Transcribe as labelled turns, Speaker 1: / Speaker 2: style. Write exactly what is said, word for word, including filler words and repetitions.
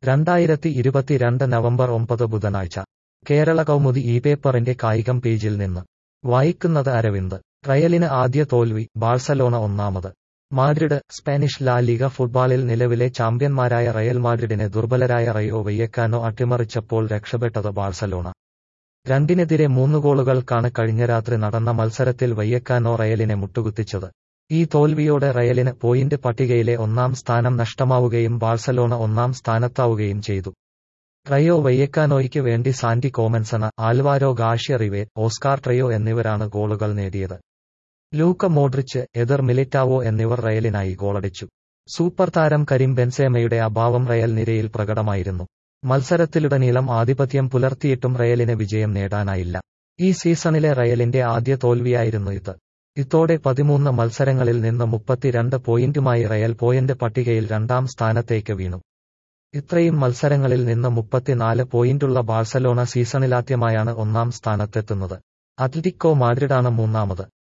Speaker 1: രണ്ടായിരത്തി ഇരുപത്തിരണ്ട് നവംബർ ഒമ്പത് ബുധനാഴ്ച കേരള കൗമുദി ഈ പേപ്പറിന്റെ കായികം പേജിൽ നിന്ന് വായിക്കുന്നത് അരവിന്ദ്. റയലിന് ആദ്യ തോൽവി, ബാഴ്സലോണ ഒന്നാമത്. മാഡ്രിഡ്. സ്പാനിഷ് ലാ ലിഗ ഫുട്ബോളിൽ നിലവിലെ ചാമ്പ്യന്മാരായ റയൽ മാഡ്രിഡിനെ ദുർബലരായ റയോ വയ്യക്കാനോ അട്ടിമറിച്ചപ്പോൾ രക്ഷപ്പെട്ടത് ബാഴ്സലോണ. രണ്ടിനെതിരെ മൂന്ന് ഗോളുകൾക്കാണ് കഴിഞ്ഞ രാത്രി നടന്ന മത്സരത്തിൽ വയ്യക്കാനോ റയലിനെ മുട്ടുകുത്തിച്ചത്. ഈ തോൽവിയോടെ റയലിന് പോയിന്റ് പട്ടികയിലെ ഒന്നാം സ്ഥാനം നഷ്ടമാവുകയും ബാഴ്സലോണ ഒന്നാം സ്ഥാനത്താവുകയും ചെയ്തു. റയോ വയ്യക്കാനോയ്ക്ക് വേണ്ടി Santi Comesana, Alvaro Garcia Rivera, Oscar Trejo എന്നിവരാണ് ഗോളുകൾ നേടിയത്. ലൂക്ക മോഡ്രിച്ച്, എദർ മിലിറ്റാവോ എന്നിവർ റയലിനായി ഗോളടിച്ചു. സൂപ്പർ താരം കരീം ബെൻസേമയുടെ അഭാവം റയൽ നിരയിൽ പ്രകടമായിരുന്നു. മത്സരത്തിലുടനീളം ആധിപത്യം പുലർത്തിയിട്ടും റയലിന് വിജയം നേടാനായില്ല. ഈ സീസണിലെ റയലിന്റെ ആദ്യ തോൽവിയായിരുന്നു ഇത്. ഇതോടെ പതിമൂന്ന് മത്സരങ്ങളിൽ നിന്ന് മുപ്പത്തിരണ്ട് പോയിന്റുമായി റയൽ പോയിന്റ് പട്ടികയിൽ രണ്ടാം സ്ഥാനത്തേക്ക് വീണു. ഇത്രയും മത്സരങ്ങളിൽ നിന്ന് മുപ്പത്തിനാല് പോയിന്റുള്ള ബാഴ്സലോണ സീസണിലാദ്യമായാണ് ഒന്നാം സ്ഥാനത്തെത്തുന്നത്. അത്ലറ്റിക്കോ മാഡ്രിഡാണ് മൂന്നാമത്.